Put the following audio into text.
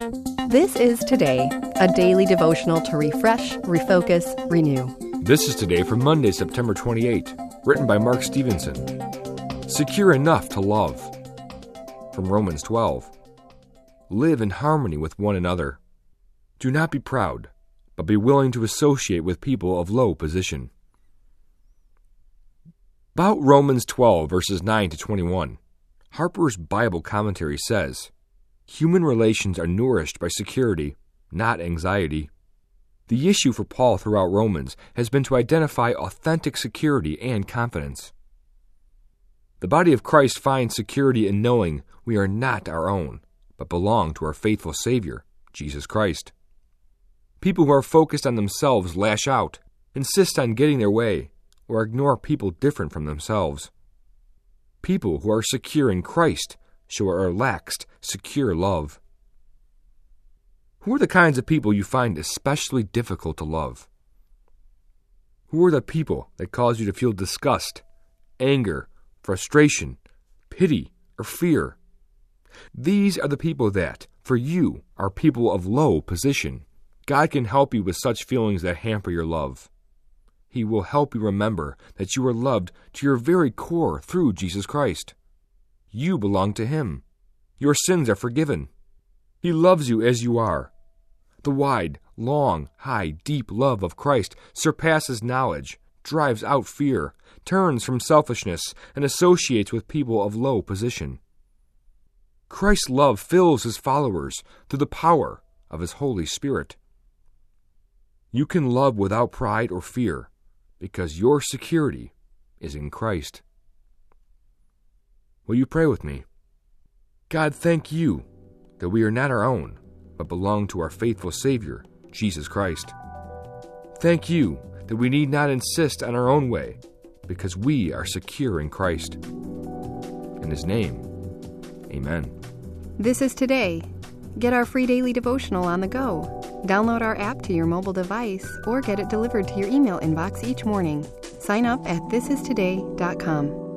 This is Today, a daily devotional to refresh, refocus, renew. This is Today for Monday, September 28, written by Mark Stevenson. Secure enough to love. From Romans 12. Live in harmony with one another. Do not be proud, but be willing to associate with people of low position. About Romans 12, verses 9 to 21, Harper's Bible Commentary says, human relations are nourished by security, not anxiety. The issue for Paul throughout Romans has been to identify authentic security and confidence. The body of Christ finds security in knowing we are not our own, but belong to our faithful Savior, Jesus Christ. People who are focused on themselves lash out, insist on getting their way, or ignore people different from themselves. People who are secure in Christ show a relaxed, secure love. Who are the kinds of people you find especially difficult to love? Who are the people that cause you to feel disgust, anger, frustration, pity, or fear? These are the people that, for you, are people of low position. God can help you with such feelings that hamper your love. He will help you remember that you are loved to your very core through Jesus Christ. You belong to Him. Your sins are forgiven. He loves you as you are. The wide, long, high, deep love of Christ surpasses knowledge, drives out fear, turns from selfishness, and associates with people of low position. Christ's love fills His followers through the power of His Holy Spirit. You can love without pride or fear because your security is in Christ. Will you pray with me? God, thank you that we are not our own, but belong to our faithful Savior, Jesus Christ. Thank you that we need not insist on our own way, because we are secure in Christ. In His name, amen. This is Today. Get our free daily devotional on the go. Download our app to your mobile device or get it delivered to your email inbox each morning. Sign up at thisistoday.com.